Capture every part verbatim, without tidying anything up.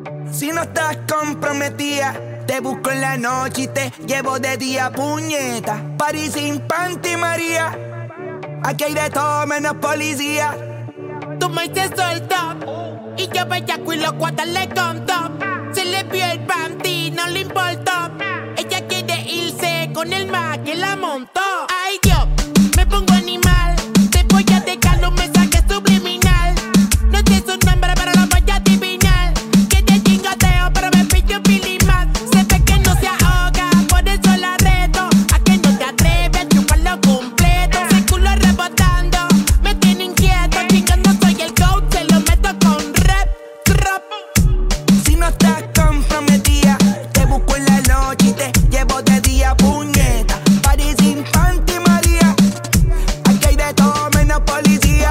Si no estás comprometida, te busco en la noche y te llevo de día, puñeta. París sin panty, María. Aquí hay de todo menos policía. Tú me dices soltó y yo bellaco y los cuatas le contó. Se le vio el panty, no le importó. Ella quiere irse con el más que la montó. Ay, yo me pongo animal. Te voy a dejar un mensaje subliminal. No sé su nombre, pero lo voy a adivinar. Quiere chingoteo, pero me pide un pili más. Se ve que no se ahoga, por eso la reto. A que no te atreves a chuparlo completo. Ese culo rebotando, me tiene inquieto. Chingando soy el coach, se lo meto con rap, rap. Si no estás comprometida, te busco en la noche y te llevo de día, puñeta. París sin panty, María. Aquí hay de todo menos policía.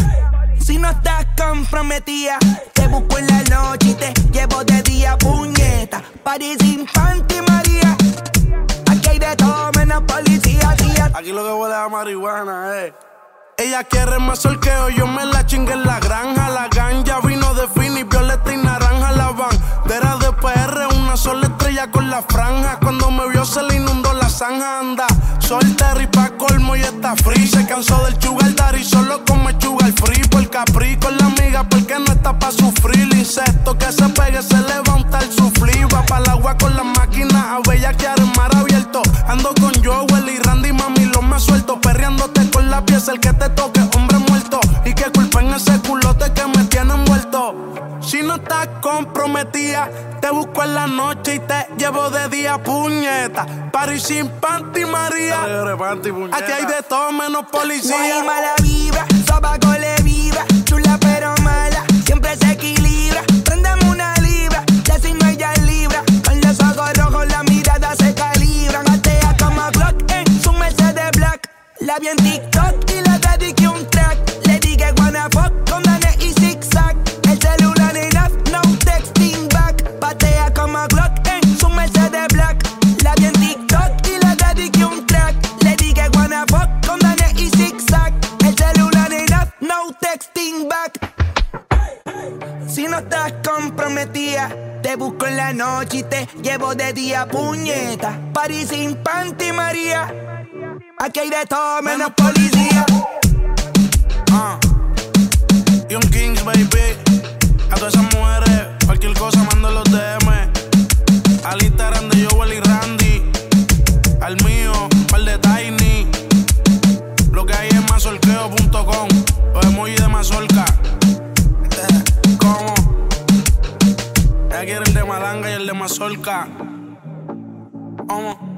Si no estás comprometida, te busco en la noche y te llevo de día, puñeta. París sin panty, María. Aquí hay de todo menos policía, tía. Aquí lo que huele a marihuana, eh. Ella quiere más solqueo, yo me la chingué en la granja. La ganja vino de Fini, violeta y naranja. La bandera de P R, una sola estrella con la franja. Cuando me vio se le inundó la zanja. Anda soltera y pa' colmo y está free. Se cansó del sugar daddy, solo come sugar free. Por Capri con la amiga porque no está pa' sufrir. El insecto que se pegue se levanta el suflí. Va pa'l agua con las máquinas a bellaquear en mar abierto. Ando con Joel y Randy, mami, lo me suelto. Perreándote con la pieza, el que te toque, hombre muerto. Y que culpen ese culote que me tiene envuelto. Si no estás comprometida, te busco en la noche y te llevo de día, puñeta. París sin panty, María. Aquí hay de todo menos policía. No hay mala vibra, sobaco le vibra. Chula pero mala, siempre se equilibra. Prendeme una libra, ya si no ella es libra. Con los ojos rojos la mirada se calibran. Gatea como Glock en su Mercedes Black. La vi en TikTok y le dediqué un track. Le dije wanna fuck con Dane y zigzag. El celular enough, no texting back. Patea como Glock en su Mercedes Black. La vi en TikTok y le dediqué un track. Le dije wanna fuck con Dane y zigzag. El celular enough, no texting back. Si no estás comprometida, te busco en la noche y te llevo de día, puñeta. París sin panty, María. Aquí hay de todo menos policía. Uh. Young Kings, baby. A todas esas mujeres, cualquier cosa, mando los D M. Al Instagram de Joel y Randy. Al mío, par de Tiny. Lo que hay es mazorqueo punto com. Los emojis de mazorca. ¿Cómo? Ella quiere el de malanga y el de mazorca. ¿Cómo?